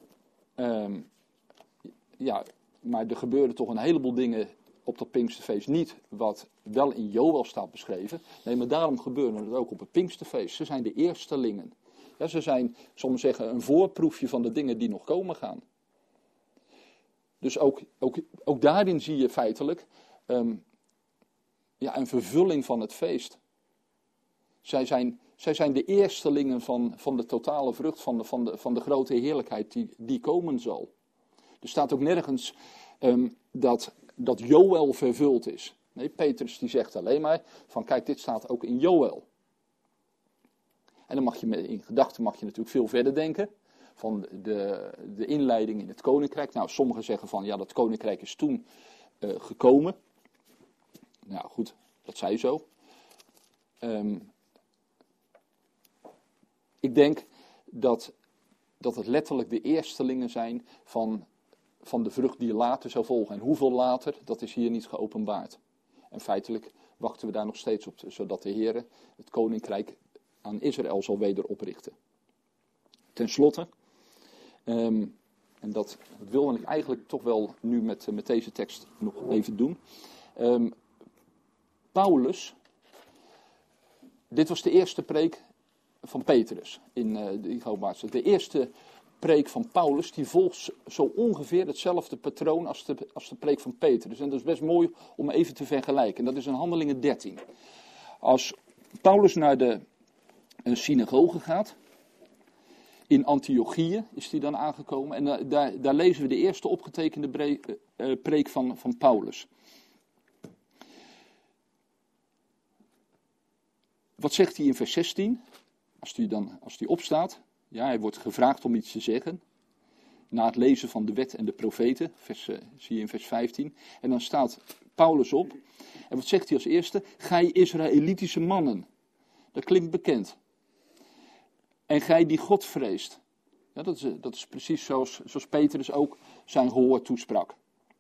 maar er gebeuren toch een heleboel dingen op dat Pinksterfeest niet, wat wel in Joël staat beschreven. Nee, maar daarom gebeuren het ook op het Pinksterfeest. Ze zijn de eerstelingen. Ja, ze zijn, zal ik zeggen, een voorproefje van de dingen die nog komen gaan. Dus ook daarin zie je feitelijk een vervulling van het feest. Zij zijn de eerstelingen van de totale vrucht, van de grote heerlijkheid die komen zal. Er staat ook nergens dat Joël vervuld is. Nee, Petrus die zegt alleen maar van kijk, dit staat ook in Joël. En dan mag je in gedachten natuurlijk veel verder denken. Van de inleiding in het koninkrijk. Nou, sommigen zeggen van ja, dat koninkrijk is toen gekomen. Nou goed, dat zij zo. Ik denk dat het letterlijk de eerstelingen zijn van de vrucht die later zou volgen. En hoeveel later, dat is hier niet geopenbaard. En feitelijk wachten we daar nog steeds op, zodat de Heer het koninkrijk aan Israël zal weder oprichten. Ten slotte, en dat wilde ik eigenlijk toch wel nu met deze tekst nog even doen. Paulus, dit was de eerste preek van Petrus in de Goudbaardse. De eerste preek van Paulus, die volgt zo ongeveer hetzelfde patroon als de preek van Petrus. En dat is best mooi om even te vergelijken. Dat is in Handelingen 13. Als Paulus naar de synagoge gaat, in Antiochië is hij dan aangekomen. En daar lezen we de eerste opgetekende preek van Paulus. Wat zegt hij in vers 16? Als hij opstaat. Ja, hij wordt gevraagd om iets te zeggen. Na het lezen van de wet en de profeten. Zie je in vers 15. En dan staat Paulus op. En wat zegt hij als eerste? Gij Israëlitische mannen. Dat klinkt bekend. En gij die God vreest. Ja, dat is precies zoals Petrus ook zijn gehoor toesprak.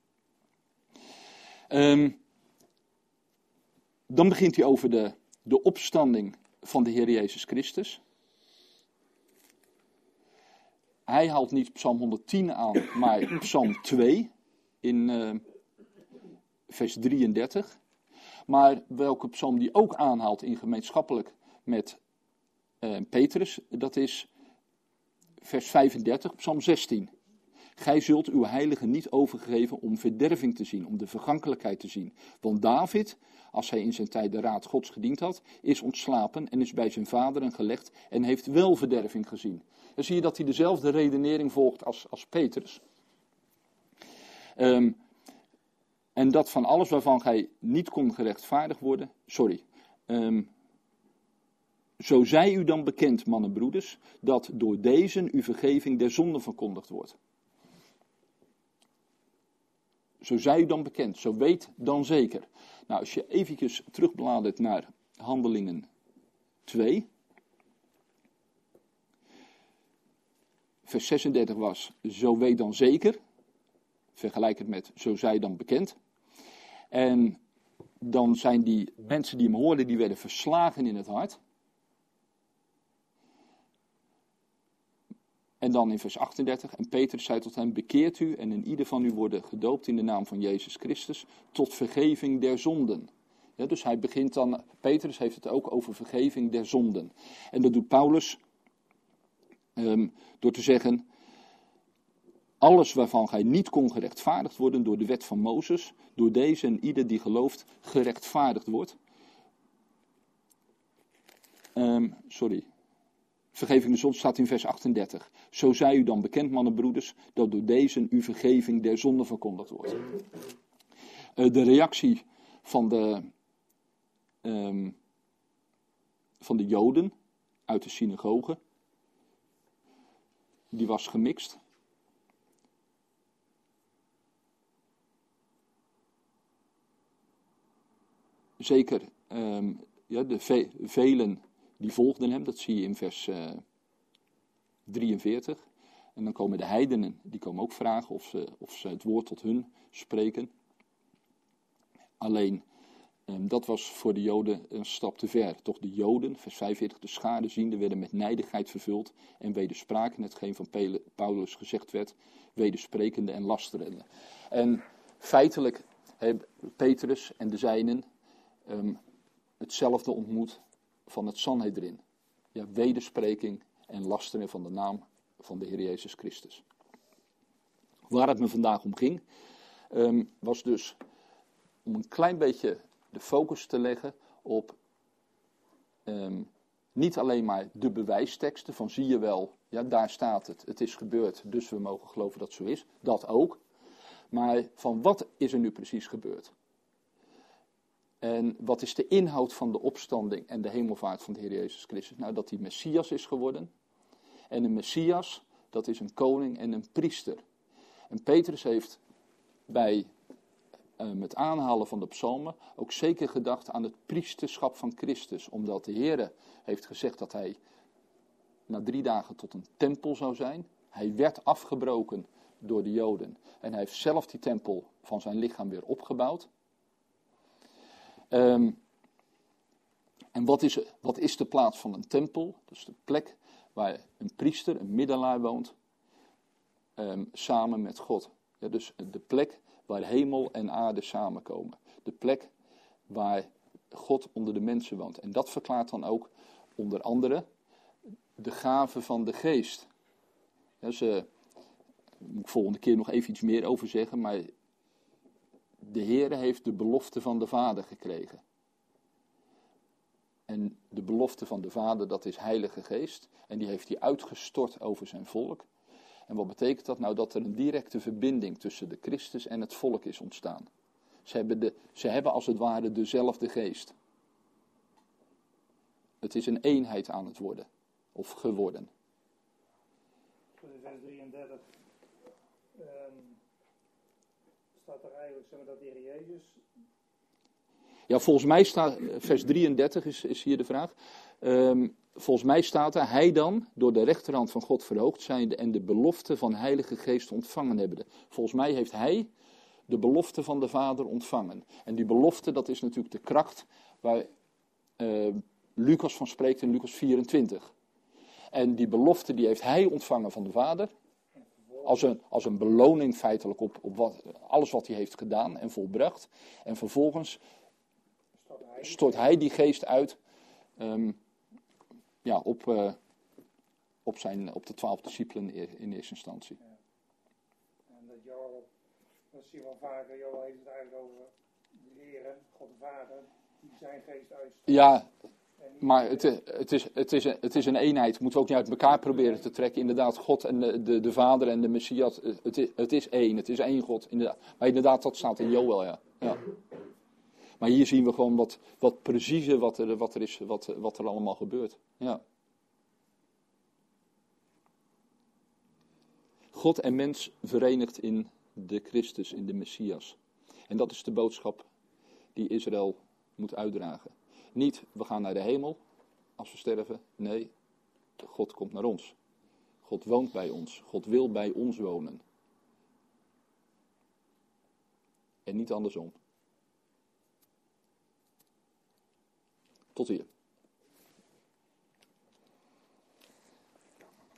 Dan begint hij over de opstanding van de Heer Jezus Christus. Hij haalt niet Psalm 110 aan, maar Psalm 2 in vers 33. Maar welke psalm die ook aanhaalt in gemeenschappelijk met Petrus, dat is vers 35, Psalm 16. Gij zult uw heilige niet overgeven om verderving te zien, om de vergankelijkheid te zien. Want David, als hij in zijn tijd de raad Gods gediend had, is ontslapen en is bij zijn vaderen gelegd en heeft wel verderving gezien. Dan zie je dat hij dezelfde redenering volgt als Petrus. En dat van alles waarvan gij niet kon gerechtvaardigd worden, zo zij u dan bekend, mannen en broeders, dat door deze uw vergeving der zonden verkondigd wordt. Zo zij u dan bekend, zo weet dan zeker. Nou, als je eventjes terugbladert naar Handelingen 2. Vers 36 was, zo weet dan zeker. Vergelijk het met, zo zij dan bekend. En dan zijn die mensen die hem hoorden, die werden verslagen in het hart. En dan in vers 38, en Petrus zei tot hem, bekeert u en in ieder van u worden gedoopt in de naam van Jezus Christus, tot vergeving der zonden. Ja, dus hij begint dan, Petrus heeft het ook over vergeving der zonden. En dat doet Paulus door te zeggen, alles waarvan gij niet kon gerechtvaardigd worden door de wet van Mozes, door deze en ieder die gelooft gerechtvaardigd wordt. Vergeving der zonde staat in vers 38. Zo zij u dan bekend, mannen en broeders, dat door deze uw vergeving der zonde verkondigd wordt. De reactie van de Joden uit de synagoge. Die was gemixt. Zeker, velen die volgden hem, dat zie je in vers 43. En dan komen de heidenen, die komen ook vragen of ze het woord tot hun spreken. Alleen, dat was voor de Joden een stap te ver. Toch de Joden, vers 45, de schade ziende, werden met nijdigheid vervuld en wederspraken hetgeen van Paulus gezegd werd, wedersprekende en lasterende. En feitelijk hebben Petrus en de zijnen hetzelfde ontmoet van het Sanhedrin. Ja, wederspreking en lasteren van de naam van de Heer Jezus Christus. Waar het me vandaag om ging, was dus om een klein beetje de focus te leggen op niet alleen maar de bewijsteksten van zie je wel, ja daar staat het, het is gebeurd, dus we mogen geloven dat het zo is, dat ook. Maar van wat is er nu precies gebeurd? En wat is de inhoud van de opstanding en de hemelvaart van de Heer Jezus Christus? Nou, dat hij Messias is geworden. En een Messias, dat is een koning en een priester. En Petrus heeft bij het aanhalen van de psalmen ook zeker gedacht aan het priesterschap van Christus. Omdat de Heer heeft gezegd dat hij na 3 dagen tot een tempel zou zijn. Hij werd afgebroken door de Joden. En hij heeft zelf die tempel van zijn lichaam weer opgebouwd. En wat is de plaats van een tempel? Dat is de plek waar een priester, een middelaar woont, samen met God. Ja, dus de plek waar hemel en aarde samenkomen. De plek waar God onder de mensen woont. En dat verklaart dan ook onder andere de gave van de geest. Dus, daar moet ik volgende keer nog even iets meer over zeggen, maar de Heere heeft de belofte van de Vader gekregen. En de belofte van de Vader, dat is Heilige Geest. En die heeft hij uitgestort over zijn volk. En wat betekent dat nou? Dat er een directe verbinding tussen de Christus en het volk is ontstaan. Ze hebben als het ware dezelfde geest. Het is een eenheid aan het worden. Of geworden. In vers 33 staat er eigenlijk dat de Heer Jezus... Ja, volgens mij staat, vers 33 is hier de vraag. Volgens mij staat er, hij dan door de rechterhand van God verhoogd zijnde en de belofte van Heilige Geest ontvangen hebbende. Volgens mij heeft hij de belofte van de Vader ontvangen. En die belofte, dat is natuurlijk de kracht waar Lucas van spreekt in Lucas 24. En die belofte die heeft hij ontvangen van de Vader. Als een beloning feitelijk op alles wat hij heeft gedaan en volbracht. En vervolgens stort hij die geest uit op de 12 discipelen in eerste instantie. Ja. En dat zie je wel vaker, Joel heeft het eigenlijk over de Heer, God de Vader, die zijn geest uitstort. Ja, maar het is een eenheid. Moeten we ook niet uit elkaar proberen te trekken. Inderdaad, God en de Vader en de Messias, het is één. Het is één God. Inderdaad. Maar inderdaad, dat staat in Joel, ja. Maar hier zien we gewoon wat precieze wat er allemaal gebeurt. Ja. God en mens verenigd in de Christus, in de Messias. En dat is de boodschap die Israël moet uitdragen. Niet, we gaan naar de hemel als we sterven. Nee, God komt naar ons. God woont bij ons. God wil bij ons wonen. En niet andersom. Tot hier.